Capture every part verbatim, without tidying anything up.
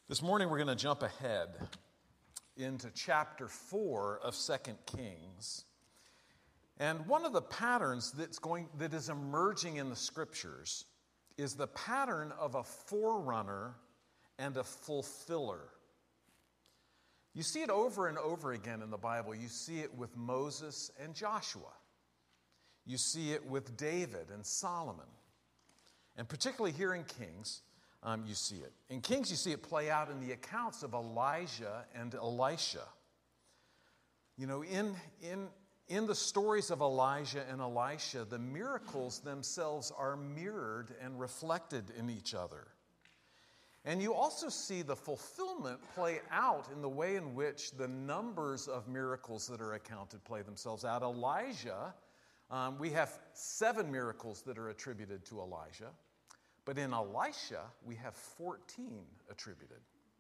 This morning we're going to jump ahead into chapter four of Second Kings. And one of the patterns that's going that is emerging in the scriptures is the pattern of a forerunner and a fulfiller. You see it over and over again in the Bible. You see it with Moses and Joshua. You see it with David and Solomon. And particularly here in Kings, Um, you see it. In Kings, you see it play out in the accounts of Elijah and Elisha. You know, in, in, in the stories of Elijah and Elisha, the miracles themselves are mirrored and reflected in each other. And you also see the fulfillment play out in the way in which the numbers of miracles that are accounted play themselves out. Elijah, um, we have seven miracles that are attributed to Elijah. But in Elisha, we have fourteen attributed.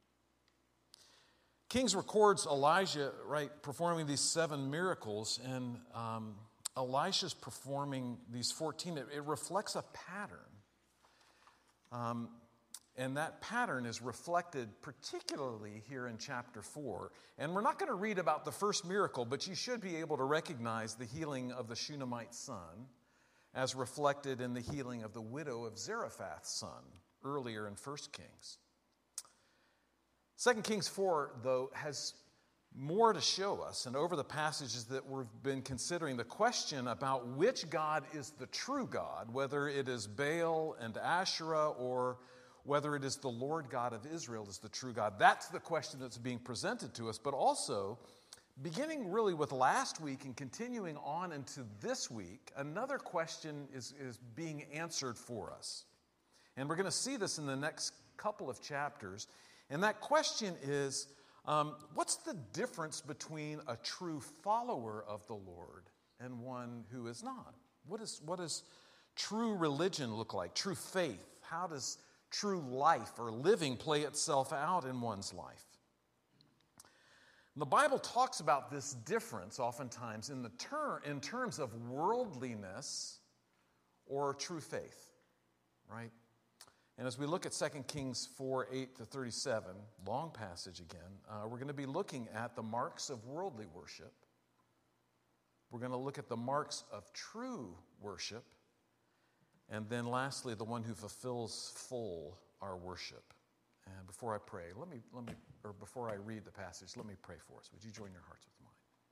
Kings records Elijah, right, performing these seven miracles, and um, Elisha's performing these fourteen. It, it reflects a pattern. Um, and that pattern is reflected particularly here in chapter four. And we're not going to read about the first miracle, but you should be able to recognize the healing of the Shunammite son, as reflected in the healing of the widow of Zarephath's son earlier in First Kings. Second Kings four, though, has more to show us. And over the passages that we've been considering, the question about which God is the true God, whether it is Baal and Asherah or whether it is the Lord God of Israel is the true God, that's the question that's being presented to us. But also, beginning really with last week and continuing on into this week, another question is, is being answered for us. And we're going to see this in the next couple of chapters. And that question is, um, what's the difference between a true follower of the Lord and one who is not? What is, what does true religion look like? True faith? How does true life or living play itself out in one's life? The Bible talks about this difference oftentimes in the ter- in terms of worldliness or true faith, right? And as we look at Second Kings four, eight to thirty-seven, long passage again, uh, we're going to be looking at the marks of worldly worship. We're going to look at the marks of true worship. And then lastly, the one who fulfills full our worship. And before I pray, let me, let me, or before I read the passage, let me pray for us. Would you join your hearts with mine?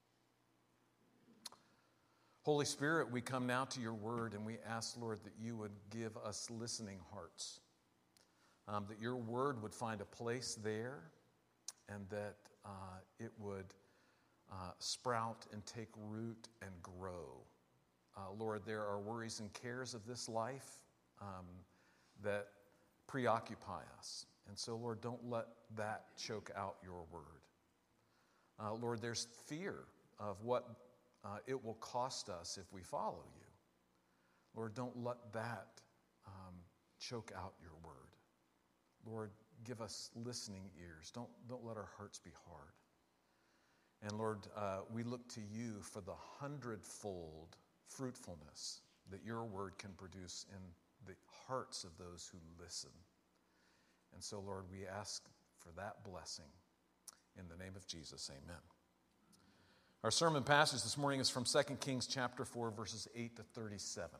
Holy Spirit, we come now to your word and we ask, Lord, that you would give us listening hearts, um, that your word would find a place there and that uh, it would uh, sprout and take root and grow. Uh, Lord, there are worries and cares of this life um, that preoccupy us. And so, Lord, don't let that choke out your word. Uh, Lord, there's fear of what uh, it will cost us if we follow you. Lord, don't let that um, choke out your word. Lord, give us listening ears. Don't, don't let our hearts be hard. And Lord, uh, we look to you for the hundredfold fruitfulness that your word can produce in the hearts of those who listen. And so, Lord, we ask for that blessing. In the name of Jesus, amen. Our sermon passage this morning is from Second Kings chapter four, verses eight to thirty-seven.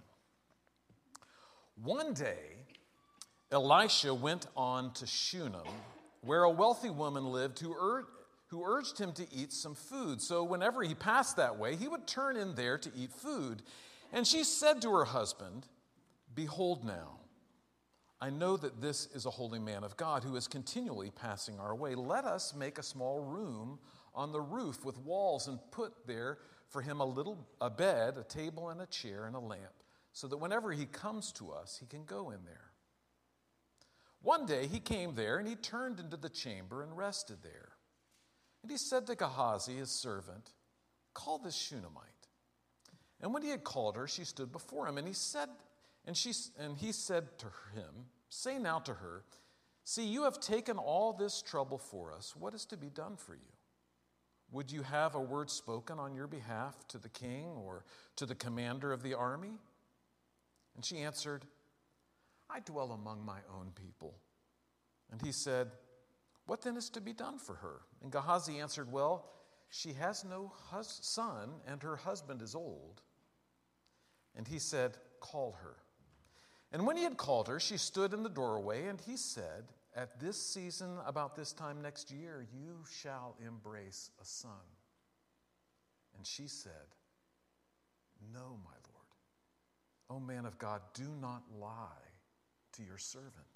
One day, Elisha went on to Shunem, where a wealthy woman lived who, ur- who urged him to eat some food. So whenever he passed that way, he would turn in there to eat food. And she said to her husband, "Behold now, I know that this is a holy man of God who is continually passing our way. Let us make a small room on the roof with walls and put there for him a little a bed, a table, and a chair, and a lamp, so that whenever he comes to us, he can go in there." One day he came there, and he turned into the chamber and rested there. And he said to Gehazi, his servant, "Call this Shunammite." And when he had called her, she stood before him, and he said, And she and he said to him, "Say now to her, see, you have taken all this trouble for us. What is to be done for you? Would you have a word spoken on your behalf to the king or to the commander of the army?" And she answered, "I dwell among my own people." And he said, What then is to be done for her? And Gehazi answered, Well, she has no hus- son, and her husband is old. And he said, Call her. And when he had called her, she stood in the doorway, and he said, At this season, about this time next year, you shall embrace a son. And she said, No, my Lord. O man of God, do not lie to your servant.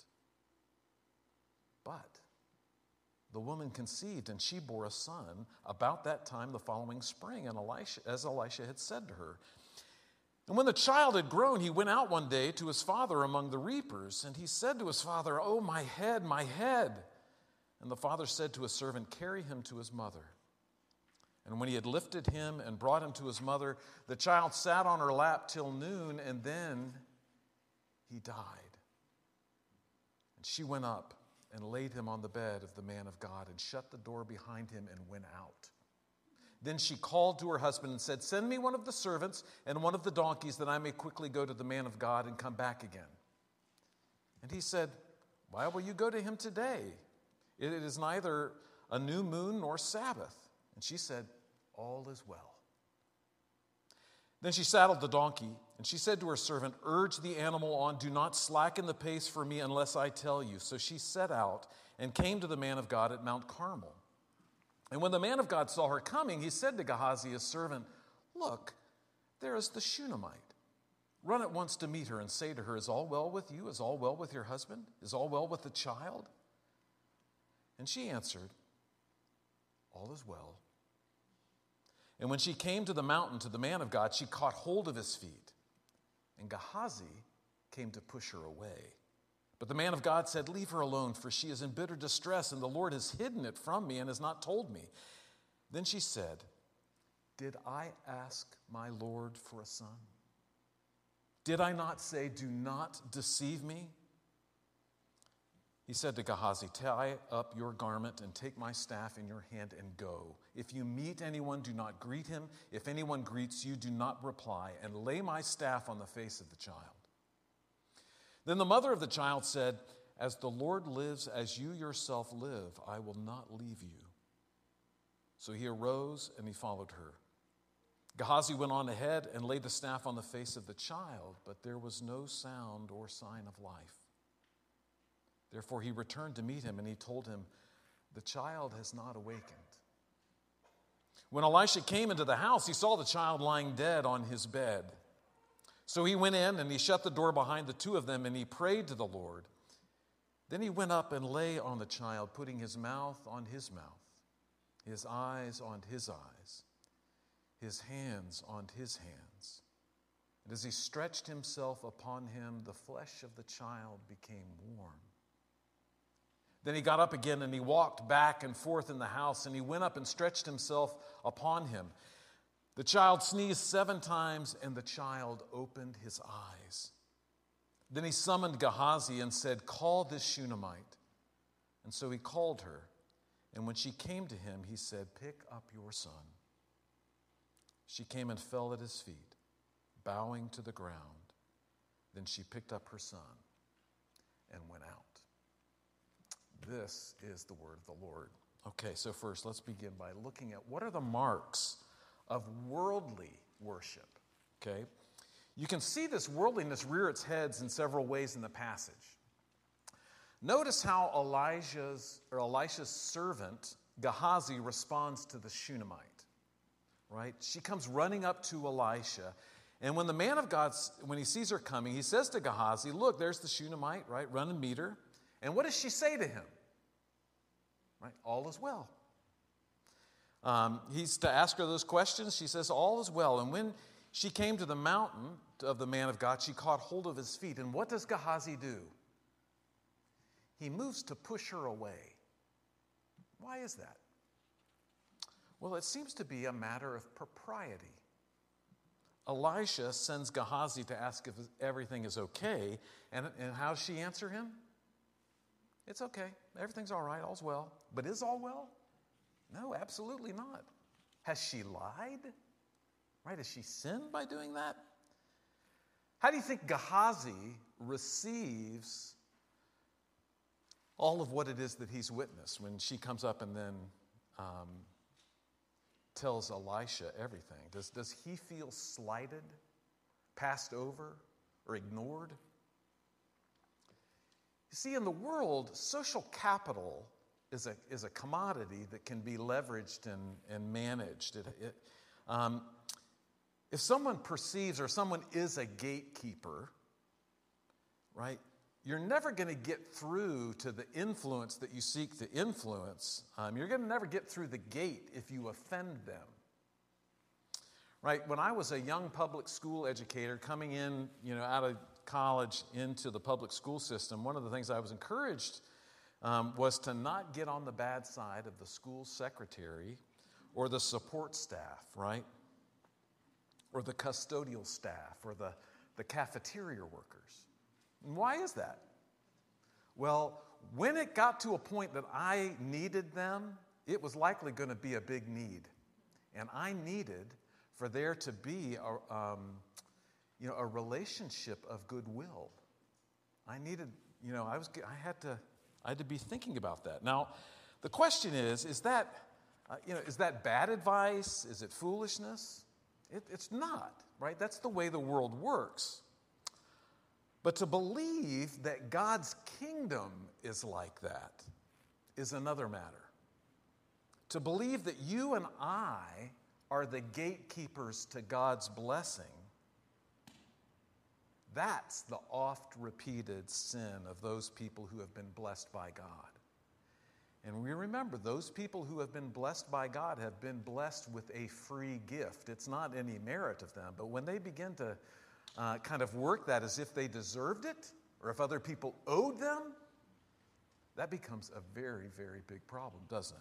But the woman conceived, and she bore a son about that time the following spring, and Elisha, as Elisha had said to her. And when the child had grown, he went out one day to his father among the reapers, and he said to his father, Oh, my head, my head. And the father said to his servant, Carry him to his mother. And when he had lifted him and brought him to his mother, the child sat on her lap till noon, and then he died. And she went up and laid him on the bed of the man of God, and shut the door behind him and went out. Then she called to her husband and said, Send me one of the servants and one of the donkeys, that I may quickly go to the man of God and come back again. And he said, Why will you go to him today? It is neither a new moon nor Sabbath. And she said, All is well. Then she saddled the donkey, and she said to her servant, Urge the animal on, do not slacken the pace for me unless I tell you. So she set out and came to the man of God at Mount Carmel. And when the man of God saw her coming, he said to Gehazi, his servant, Look, there is the Shunammite. Run at once to meet her and say to her, Is all well with you? Is all well with your husband? Is all well with the child? And she answered, All is well. And when she came to the mountain to the man of God, she caught hold of his feet. And Gehazi came to push her away. But the man of God said, Leave her alone, for she is in bitter distress, and the Lord has hidden it from me and has not told me. Then she said, Did I ask my Lord for a son? Did I not say, Do not deceive me? He said to Gehazi, Tie up your garment and take my staff in your hand and go. If you meet anyone, do not greet him. If anyone greets you, do not reply, and lay my staff on the face of the child. Then the mother of the child said, As the Lord lives, as you yourself live, I will not leave you. So he arose and he followed her. Gehazi went on ahead and laid the staff on the face of the child, but there was no sound or sign of life. Therefore he returned to meet him, and he told him, The child has not awakened. When Elisha came into the house, he saw the child lying dead on his bed. So he went in and he shut the door behind the two of them, and he prayed to the Lord. Then he went up and lay on the child, putting his mouth on his mouth, his eyes on his eyes, his hands on his hands. And as he stretched himself upon him, the flesh of the child became warm. Then he got up again and he walked back and forth in the house, and he went up and stretched himself upon him. The child sneezed seven times, and the child opened his eyes. Then he summoned Gehazi and said, Call this Shunammite. And so he called her. And when she came to him, he said, Pick up your son. She came and fell at his feet, bowing to the ground. Then she picked up her son and went out. This is the word of the Lord. Okay, so first let's begin by looking at what are the marks of worldly worship, okay? You can see this worldliness rear its heads in several ways in the passage. Notice how Elijah's or Elisha's servant, Gehazi, responds to the Shunammite, right? She comes running up to Elisha, and when the man of God, when he sees her coming, he says to Gehazi, Look, there's the Shunammite, right? Run and meet her. And what does she say to him? Right? All is well. Um, he's to ask her those questions. She says, All is well. And when she came to the mountain of the man of God, she caught hold of his feet. And what does Gehazi do? He moves to push her away. Why is that? Well, it seems to be a matter of propriety. Elisha sends Gehazi to ask if everything is okay. And, and how does she answer him? It's okay. Everything's all right. All's well. But is all well? No, absolutely not. Has she lied? Right? Has she sinned by doing that? How do you think Gehazi receives all of what it is that he's witnessed when she comes up and then um, tells Elisha everything? Does, does he feel slighted, passed over, or ignored? You see, in the world, social capital is a, is a commodity that can be leveraged and, and managed. It, it, um, if someone perceives or someone is a gatekeeper, right, you're never going to get through to the influence that you seek to influence. Um, you're going to never get through the gate if you offend them. Right? When I was a young public school educator coming in, you know, out of college into the public school system, one of the things I was encouraged um, was to not get on the bad side of the school secretary or the support staff, right? Or the custodial staff or the, the cafeteria workers. And why is that? Well, when it got to a point that I needed them, it was likely going to be a big need. And I needed for there to be a, um, you know, a relationship of goodwill. I needed, you know, I was, I had to, I had to be thinking about that. Now, the question is, is that, uh, you know, is that bad advice? Is it foolishness? It, it's not, right? That's the way the world works. But to believe that God's kingdom is like that is another matter. To believe that you and I are the gatekeepers to God's blessing, that's the oft-repeated sin of those people who have been blessed by God. And we remember, those people who have been blessed by God have been blessed with a free gift. It's not any merit of them, but when they begin to uh, kind of work that as if they deserved it, or if other people owed them, that becomes a very, very big problem, doesn't it?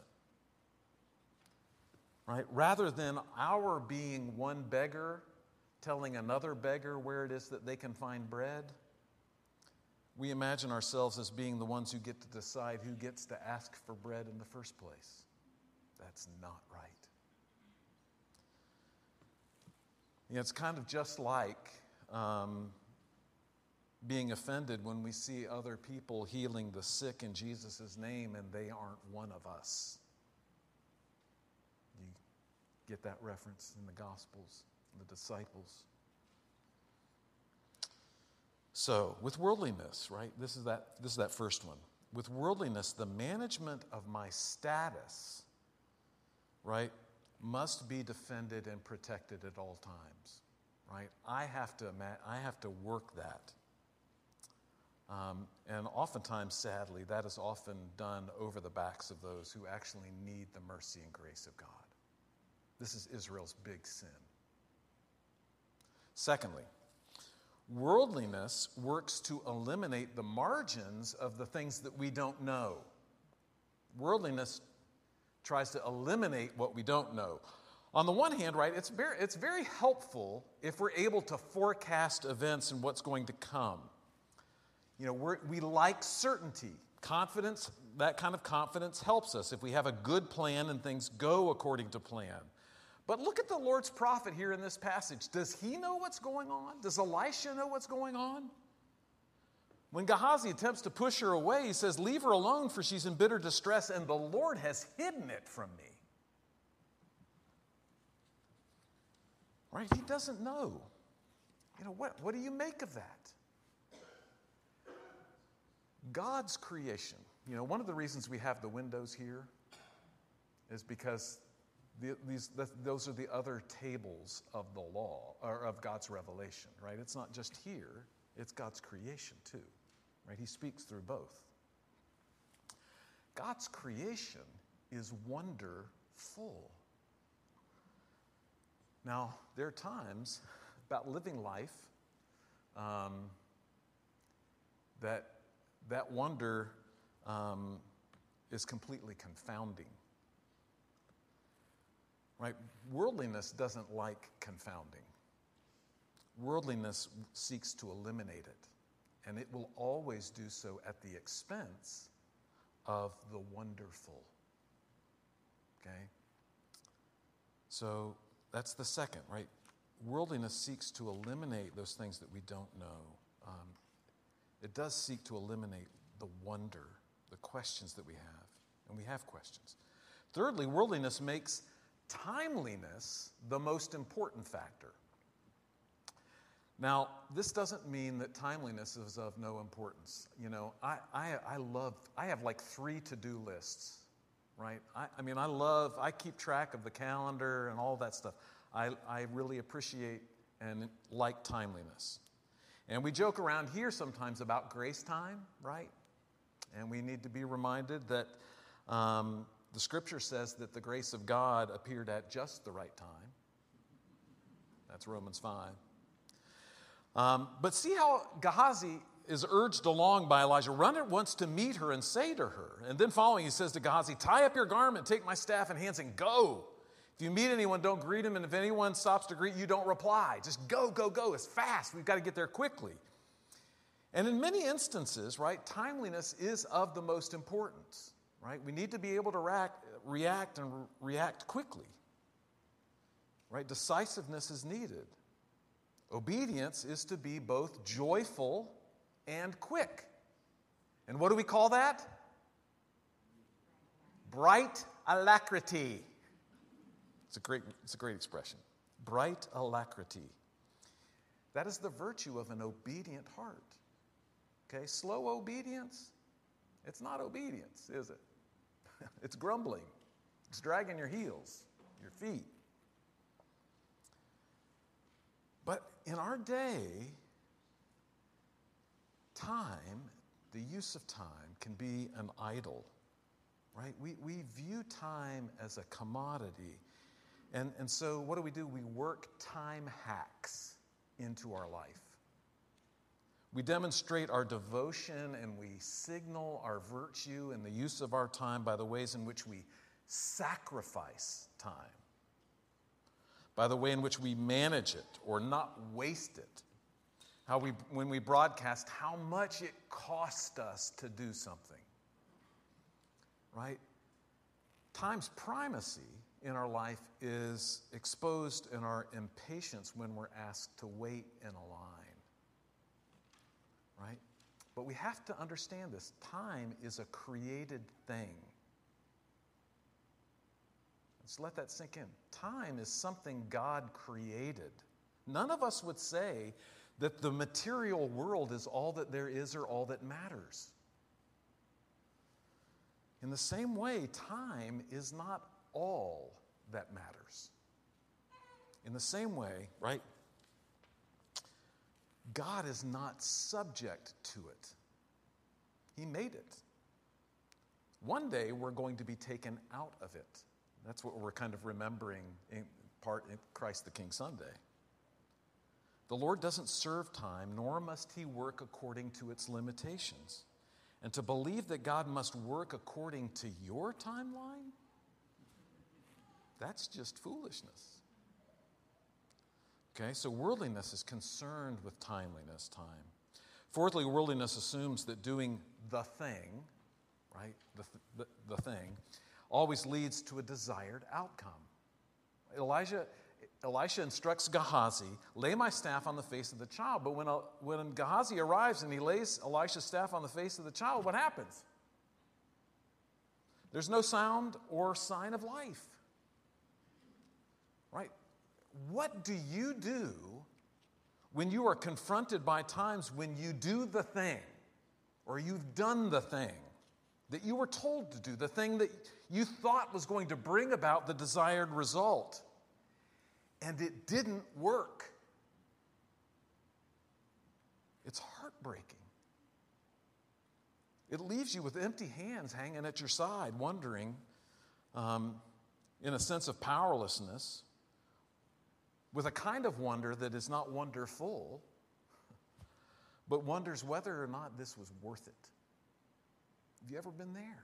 Right? Rather than our being one beggar telling another beggar where it is that they can find bread, we imagine ourselves as being the ones who get to decide who gets to ask for bread in the first place. That's not right. You know, it's kind of just like um, being offended when we see other people healing the sick in Jesus' name and they aren't one of us. You get that reference in the Gospels, the disciples. So, with worldliness, right? This is that this is that first one. With worldliness, the management of my status, right, must be defended and protected at all times, right? I have to I have to work that. Um, and oftentimes, sadly, that is often done over the backs of those who actually need the mercy and grace of God. This is Israel's big sin. Secondly, worldliness works to eliminate the margins of the things that we don't know. Worldliness tries to eliminate what we don't know. On the one hand, right, it's very, it's very helpful if we're able to forecast events and what's going to come. You know, we're, we like certainty. Confidence, that kind of confidence helps us if we have a good plan and things go according to plan. But look at the Lord's prophet here in this passage. Does he know what's going on? Does Elisha know what's going on? When Gehazi attempts to push her away, he says, "Leave her alone, for she's in bitter distress, and the Lord has hidden it from me." Right? He doesn't know. You know, what, what do you make of that? God's creation. You know, one of the reasons we have the windows here is because The, these, the, those are the other tables of the law, or of God's revelation, right? It's not just here, it's God's creation too, right? He speaks through both. God's creation is wonderful. Now, there are times about living life um, that that wonder um, is completely confounding. Right? Worldliness doesn't like confounding. Worldliness seeks to eliminate it, and it will always do so at the expense of the wonderful. Okay? So that's the second, right? Worldliness seeks to eliminate those things that we don't know. Um, it does seek to eliminate the wonder, the questions that we have, and we have questions. Thirdly, worldliness makes timeliness the most important factor. Now, this doesn't mean that timeliness is of no importance. You know, I, I, I love, I have like three to-do lists, right? I, I mean, I love, I keep track of the calendar and all that stuff. I, I really appreciate and like timeliness. And we joke around here sometimes about grace time, right? And we need to be reminded that um, the Scripture says that the grace of God appeared at just the right time. That's Romans five. Um, but see how Gehazi is urged along by Elijah. Run at once to meet her and say to her. And then following, he says to Gehazi, tie up your garment, take my staff in hands, and go. If you meet anyone, don't greet him. And if anyone stops to greet you, don't reply. Just go, go, go. It's fast. We've got to get there quickly. And in many instances, right, timeliness is of the most importance, right? We need to be able to react, react and re- react quickly, right? Decisiveness is needed. Obedience is to be both joyful and quick. And what do we call that? Bright alacrity. It's a great, it's a great expression. Bright alacrity. That is the virtue of an obedient heart. Okay, slow obedience, it's not obedience, is it? It's grumbling. It's dragging your heels, your feet. But in our day, time, the use of time, can be an idol, right? We, we view time as a commodity. And, and so what do we do? We work time hacks into our life. We demonstrate our devotion and we signal our virtue in the use of our time by the ways in which we sacrifice time, by the way in which we manage it or not waste it. How we, when we broadcast, how much it cost us to do something, right? Time's primacy in our life is exposed in our impatience when we're asked to wait in a line, right? But we have to understand this. Time is a created thing. Let's let that sink in. Time is something God created. None of us would say that the material world is all that there is or all that matters. In the same way, time is not all that matters. In the same way, right? God is not subject to it. He made it. One day we're going to be taken out of it. That's what we're kind of remembering in part in Christ the King Sunday. The Lord doesn't serve time, nor must he work according to its limitations. And to believe that God must work according to your timeline, that's just foolishness. Okay, so worldliness is concerned with timeliness, time. Fourthly, worldliness assumes that doing the thing, right, the, the, the thing, always leads to a desired outcome. Elijah, Elisha instructs Gehazi, lay my staff on the face of the child. But when, when Gehazi arrives and he lays Elisha's staff on the face of the child, what happens? There's no sound or sign of life. Right? What do you do when you are confronted by times when you do the thing, or you've done the thing that you were told to do, the thing that you thought was going to bring about the desired result, and it didn't work? It's heartbreaking. It leaves you with empty hands hanging at your side, wondering, um, in a sense of powerlessness, with a kind of wonder that is not wonderful, but wonders whether or not this was worth it. Have you ever been there?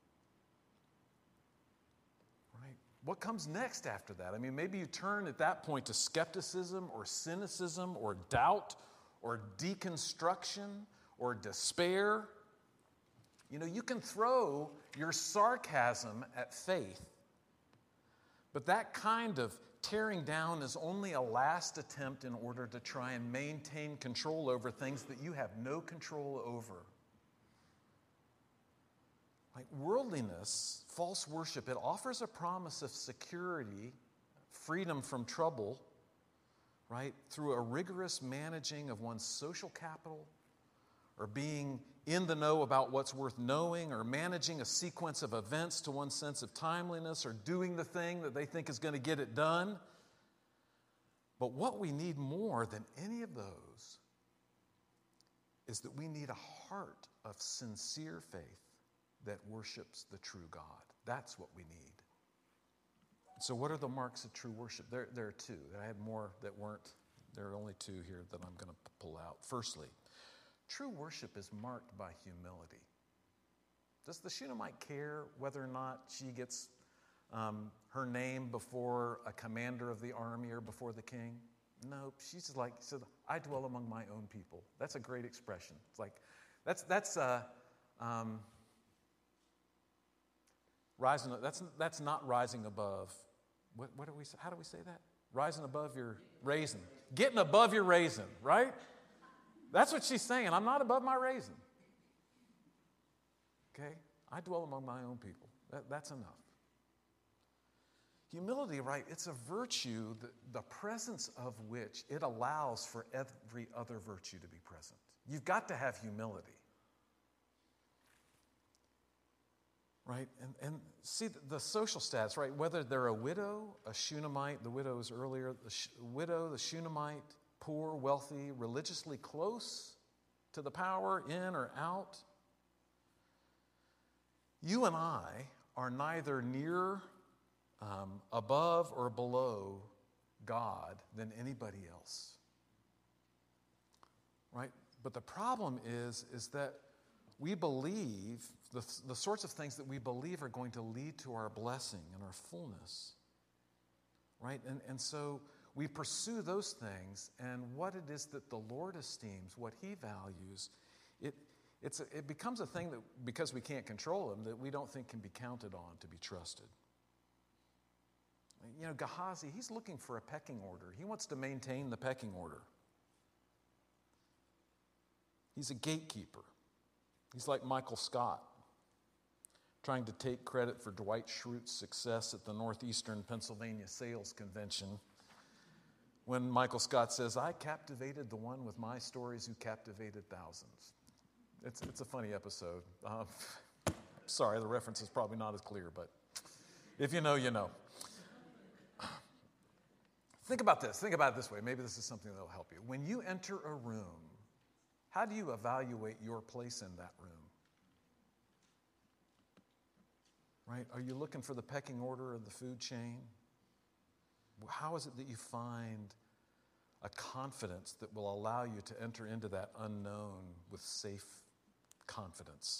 Right? What comes next after that? I mean, maybe you turn at that point to skepticism or cynicism or doubt or deconstruction or despair. You know, you can throw your sarcasm at faith, but that kind of tearing down is only a last attempt in order to try and maintain control over things that you have no control over. Right? Worldliness, false worship, it offers a promise of security, freedom from trouble, right? Through a rigorous managing of one's social capital, or being in the know about what's worth knowing, or managing a sequence of events to one's sense of timeliness, or doing the thing that they think is going to get it done. But what we need more than any of those is that we need a heart of sincere faith that worships the true God. That's what we need. So what are the marks of true worship? There, there are two. I had more that weren't. There are only two here that I'm going to pull out. Firstly, true worship is marked by humility. Does the Shunammite care whether or not she gets um, her name before a commander of the army or before the king? No, she's just like, said, I dwell among my own people. That's a great expression. It's like, that's, that's, uh, um, rising, that's, that's not rising above. What, what do we say? How do we say that? Rising above your raisin. Getting above your raisin, right? That's what she's saying. I'm not above my raisin. Okay? I dwell among my own people. That, that's enough. Humility, right, it's a virtue, that, the presence of which it allows for every other virtue to be present. You've got to have humility. Right? And, and see the, the social status, right? Whether they're a widow, a Shunammite, the widow is earlier, the sh- widow, the Shunammite, poor, wealthy, religiously close to the power, in or out. You and I are neither near, um, above, or below God than anybody else. Right? But the problem is, is that we believe, the, the sorts of things that we believe are going to lead to our blessing and our fullness. Right? And, and so we pursue those things, and what it is that the Lord esteems, what He values, it, it's a, it becomes a thing that, because we can't control Him, that we don't think can be counted on to be trusted. You know, Gehazi, he's looking for a pecking order. He wants to maintain the pecking order. He's a gatekeeper. He's like Michael Scott, trying to take credit for Dwight Schrute's success at the Northeastern Pennsylvania Sales Convention, when Michael Scott says, I captivated the one with my stories who captivated thousands. It's, it's a funny episode. Um, sorry, the reference is probably not as clear, but if you know, you know. Think about this. Think about it this way. Maybe this is something that will help you. When you enter a room, how do you evaluate your place in that room? Right? Are you looking for the pecking order of the food chain? How is it that you find a confidence that will allow you to enter into that unknown with safe confidence?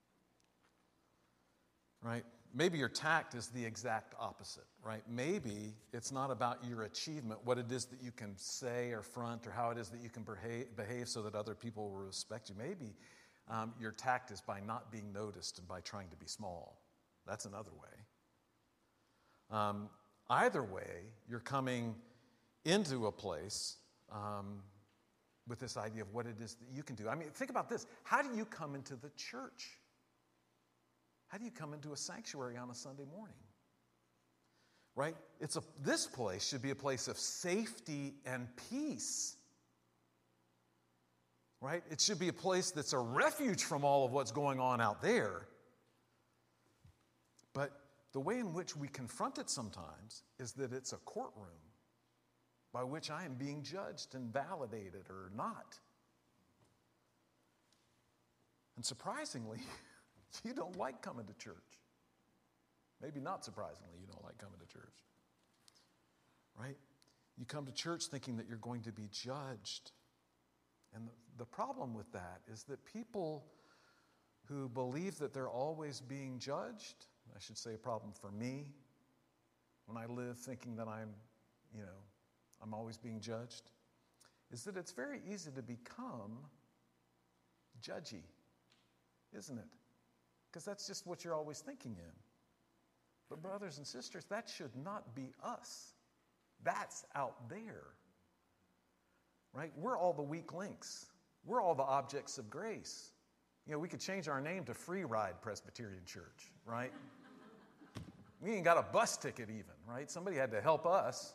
Right? Maybe your tact is the exact opposite, right? Maybe it's not about your achievement, what it is that you can say or front, or how it is that you can behave, behave so that other people will respect you. Maybe um, your tact is by not being noticed and by trying to be small. That's another way. Um, either way, you're coming into a place um, with this idea of what it is that you can do. I mean, think about this. How do you come into the church? How do you come into a sanctuary on a Sunday morning? Right? It's a, this place should be a place of safety and peace. Right? It should be a place that's a refuge from all of what's going on out there. But the way in which we confront it sometimes is that it's a courtroom by which I am being judged and validated or not. And surprisingly, you don't like coming to church. Maybe not surprisingly, you don't like coming to church. Right? You come to church thinking that you're going to be judged. And the, the problem with that is that people who believe that they're always being judged, I should say a problem for me, when I live thinking that I'm, you know, I'm always being judged, is that it's very easy to become judgy, isn't it? Because that's just what you're always thinking in. But brothers and sisters, that should not be us. That's out there. Right? We're all the weak links. We're all the objects of grace. you know, we could change our name to Free Ride Presbyterian Church, right? We ain't got a bus ticket even, right? Somebody had to help us.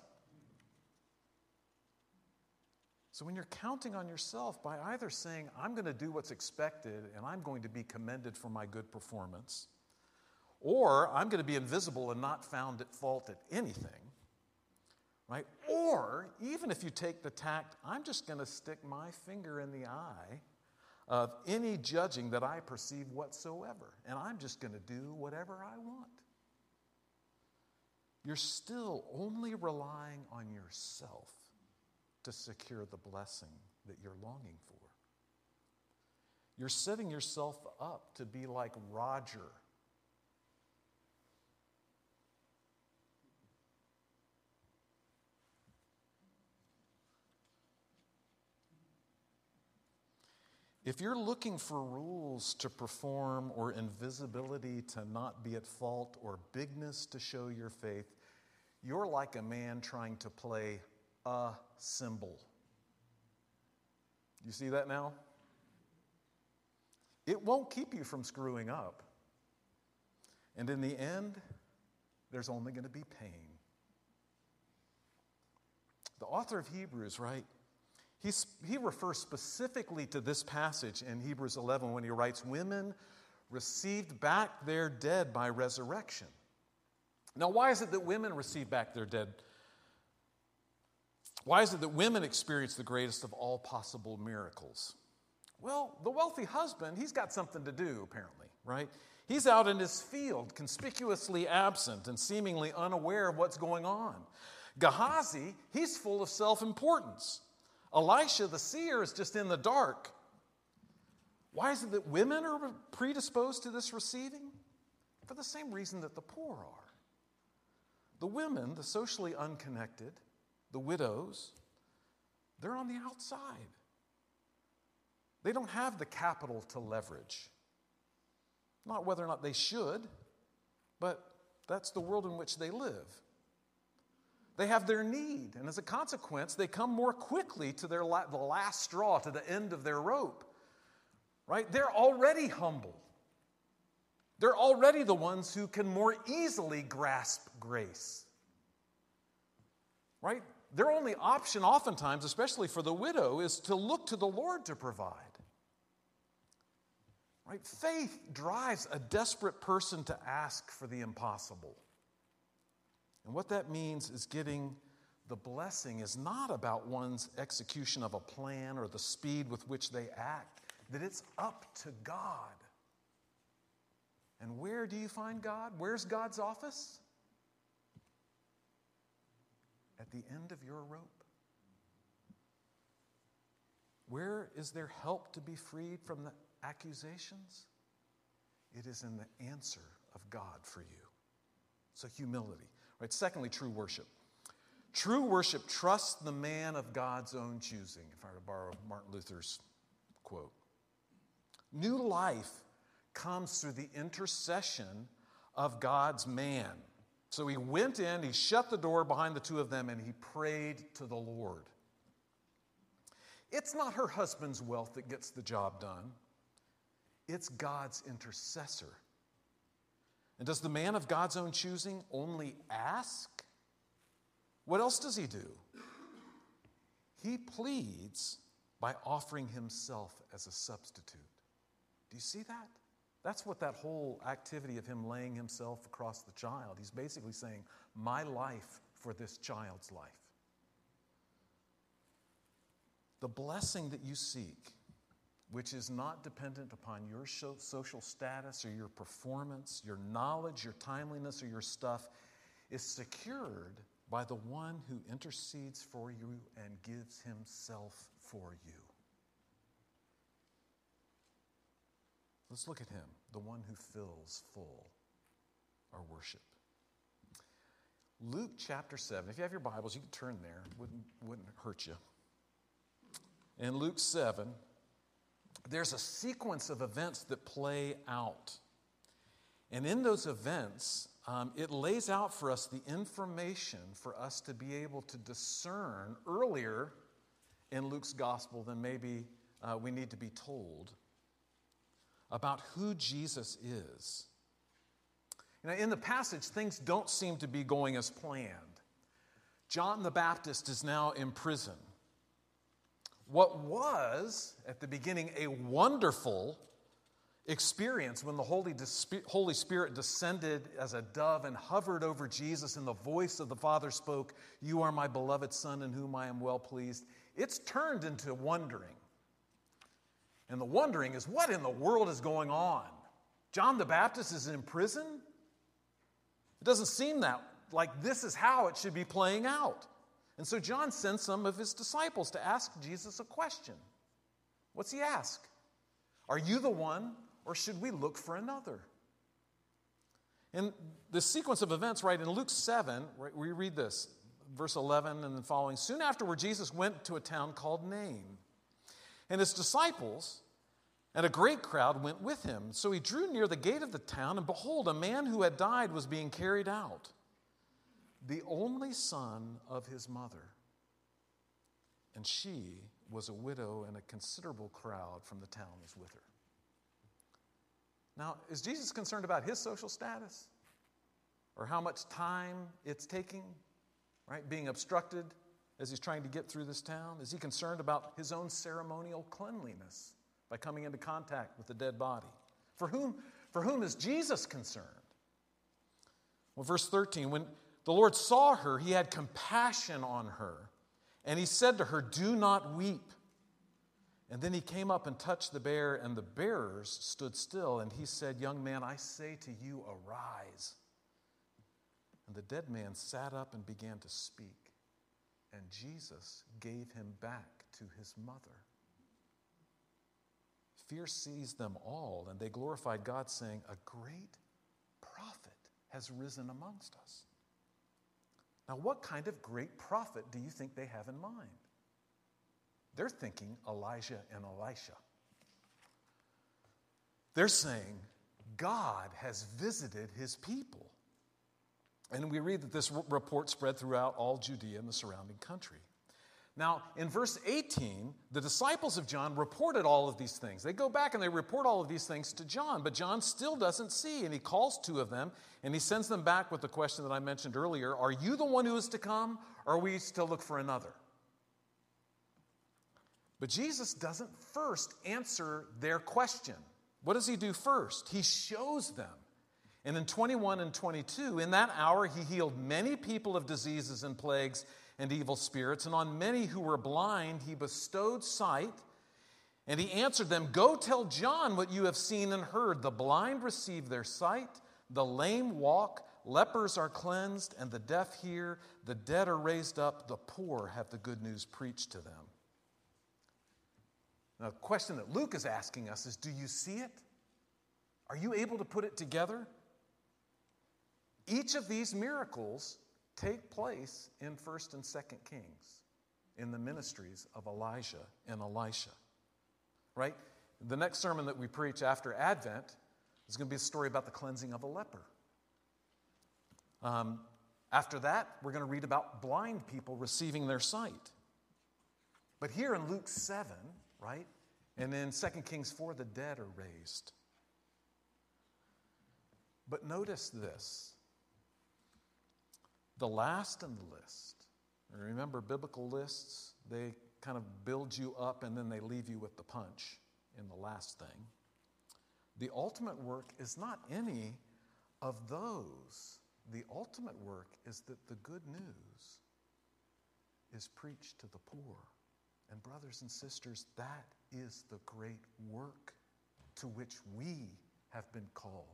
So when you're counting on yourself by either saying, I'm going to do what's expected and I'm going to be commended for my good performance, or I'm going to be invisible and not found at fault at anything, right? Or even if you take the tact, I'm just going to stick my finger in the eye of any judging that I perceive whatsoever, and I'm just going to do whatever I want. You're still only relying on yourself to secure the blessing that you're longing for. You're setting yourself up to be like Roger. If you're looking for rules to perform or invisibility to not be at fault or bigness to show your faith, you're like a man trying to play a cymbal. You see that now? It won't keep you from screwing up. And in the end, there's only going to be pain. The author of Hebrews, right? He's, he refers specifically to this passage in Hebrews eleven when he writes, women received back their dead by resurrection. Now, why is it that women receive back their dead? Why is it that women experience the greatest of all possible miracles? Well, the wealthy husband, he's got something to do, apparently, right? He's out in his field, conspicuously absent and seemingly unaware of what's going on. Gehazi, he's full of self-importance. Elisha, the seer, is just in the dark. Why is it that women are predisposed to this receiving? For the same reason that the poor are. The women, the socially unconnected, the widows, they're on the outside. They don't have the capital to leverage. Not whether or not they should, but that's the world in which they live. They have their need, and as a consequence, they come more quickly to their la- the last straw, to the end of their rope. Right? They're already humble. They're already the ones who can more easily grasp grace. Right? Their only option oftentimes, especially for the widow, is to look to the Lord to provide. Right? Faith drives a desperate person to ask for the impossible. And what that means is getting the blessing is not about one's execution of a plan or the speed with which they act, that it's up to God. And where do you find God? Where's God's office? At the end of your rope. Where is there help to be freed from the accusations? It is in the answer of God for you. So humility. Right? Secondly, true worship. True worship trusts the man of God's own choosing, if I were to borrow Martin Luther's quote. New life comes through the intercession of God's man. So he went in, he shut the door behind the two of them, and he prayed to the Lord. It's not her husband's wealth that gets the job done. It's God's intercessor. And does the man of God's own choosing only ask? What else does he do? He pleads by offering himself as a substitute. Do you see that? That's what that whole activity of him laying himself across the child, he's basically saying, my life for this child's life. The blessing that you seek, which is not dependent upon your social status or your performance, your knowledge, your timeliness, or your stuff, is secured by the one who intercedes for you and gives himself for you. Let's look at him, the one who fills full our worship. Luke chapter seven. If you have your Bibles, you can turn there. Wouldn't, wouldn't hurt you. In Luke seven, there's a sequence of events that play out. And in those events, um, it lays out for us the information for us to be able to discern earlier in Luke's gospel than maybe uh, we need to be told. about who Jesus is. You know, in the passage, things don't seem to be going as planned. John the Baptist is now in prison. What was, at the beginning, a wonderful experience when the Holy, Holy Spirit descended as a dove and hovered over Jesus, and the voice of the Father spoke, "You are my beloved Son in whom I am well pleased," it's turned into wondering. And the wondering is, what in the world is going on? John the Baptist is in prison? It doesn't seem that like this is how it should be playing out. And so John sends some of his disciples to ask Jesus a question. What's he ask? Are you the one, or should we look for another? In the sequence of events, right, in Luke seven, right, we read this, verse eleven and then following. Soon afterward, Jesus went to a town called Nain, and his disciples and a great crowd went with him. So he drew near the gate of the town, and behold, a man who had died was being carried out, the only son of his mother. And she was a widow, and a considerable crowd from the town was with her. Now, is Jesus concerned about his social status? Or how much time it's taking, right? Being obstructed as he's trying to get through this town? Is he concerned about his own ceremonial cleanliness by coming into contact with the dead body? For whom, for whom is Jesus concerned? Well, verse thirteen, when the Lord saw her, he had compassion on her, and he said to her, "Do not weep." And then he came up and touched the bear, and the bearers stood still, and he said, "Young man, I say to you, arise." And the dead man sat up and began to speak, and Jesus gave him back to his mother. Fear seized them all, and they glorified God, saying, "A great prophet has risen amongst us." Now, what kind of great prophet do you think they have in mind? They're thinking Elijah and Elisha. They're saying God has visited his people. And we read that this report spread throughout all Judea and the surrounding country. Now, in verse eighteen, the disciples of John reported all of these things. They go back and they report all of these things to John, but John still doesn't see, and he calls two of them, and he sends them back with the question that I mentioned earlier: are you the one who is to come, or are we to look for another? But Jesus doesn't first answer their question. What does he do first? He shows them. And in twenty-one and twenty-two, in that hour he healed many people of diseases and plagues and evil spirits, and on many who were blind he bestowed sight. And he answered them, "Go tell John what you have seen and heard. The blind receive their sight, the lame walk, lepers are cleansed, and the deaf hear, the dead are raised up, the poor have the good news preached to them." Now, the question that Luke is asking us is, do you see it? Are you able to put it together? Each of these miracles take place in First and Second Kings, in the ministries of Elijah and Elisha. Right? The next sermon that we preach after Advent is going to be a story about the cleansing of a leper. Um, after that, we're going to read about blind people receiving their sight. But here in Luke seven, right, and in Second Kings four, the dead are raised. But notice this. The last in the list, and remember biblical lists, they kind of build you up and then they leave you with the punch in the last thing. The ultimate work is not any of those. The ultimate work is that the good news is preached to the poor. And brothers and sisters, that is the great work to which we have been called.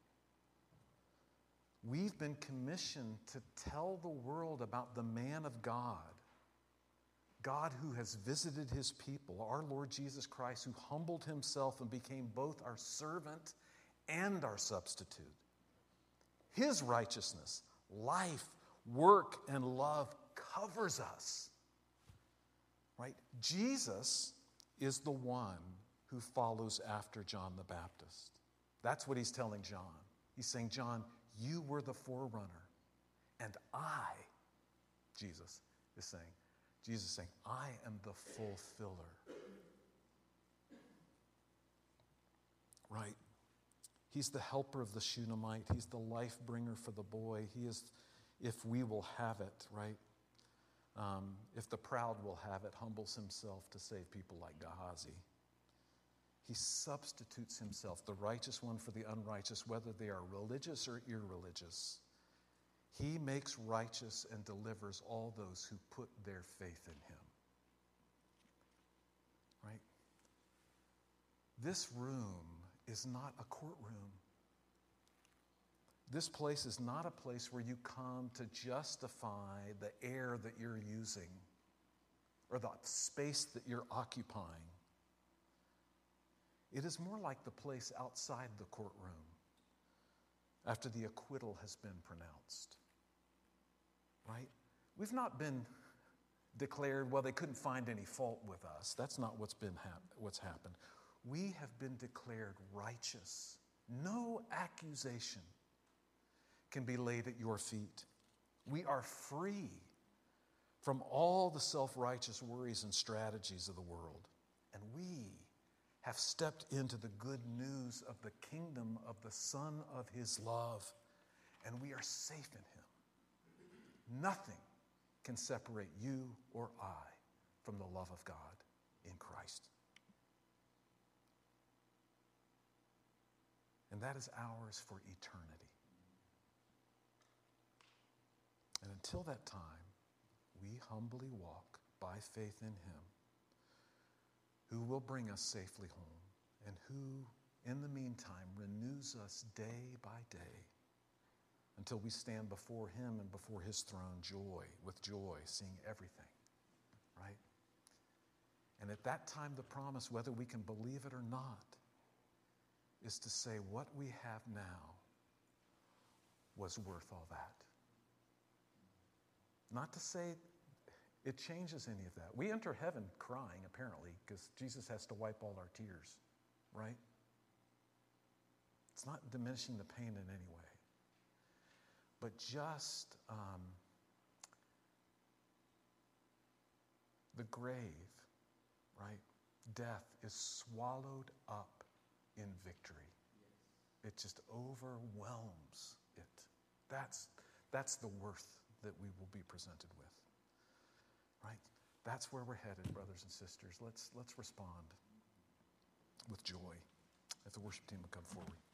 We've been commissioned to tell the world about the man of God, God who has visited his people, our Lord Jesus Christ, who humbled himself and became both our servant and our substitute. His righteousness, life, work, and love covers us. Right? Jesus is the one who follows after John the Baptist. That's what he's telling John. He's saying, John, you were the forerunner, and I, Jesus is saying, Jesus is saying, I am the fulfiller. right? He's the helper of the Shunammite. He's the life bringer for the boy. He is, if we will have it, right? Um, if the proud will have it, humbles himself to save people like Gehazi. He substitutes himself, the righteous one for the unrighteous, whether they are religious or irreligious. He makes righteous and delivers all those who put their faith in him. Right? This room is not a courtroom. This place is not a place where you come to justify the air that you're using or the space that you're occupying. It is more like the place outside the courtroom after the acquittal has been pronounced. Right? We've not been declared, well, they couldn't find any fault with us. That's not what's been hap- what's happened. We have been declared righteous. No accusation can be laid at your feet. We are free from all the self-righteous worries and strategies of the world. And we have stepped into the good news of the kingdom of the Son of his love. And we are safe in him. Nothing can separate you or I from the love of God in Christ. And that is ours for eternity. And until that time, we humbly walk by faith in him, who will bring us safely home, and who, in the meantime, renews us day by day until we stand before him and before his throne, joy, with joy, seeing everything, right? And at that time, the promise, whether we can believe it or not, is to say what we have now was worth all that. Not to say it changes any of that. We enter heaven crying, apparently, because Jesus has to wipe all our tears, right? It's not diminishing the pain in any way. But just um, the grave, right? Death is swallowed up in victory. It just overwhelms it. That's, that's the worth that we will be presented with. Right? That's where we're headed, brothers and sisters. Let's, let's respond with joy. If the worship team would come forward.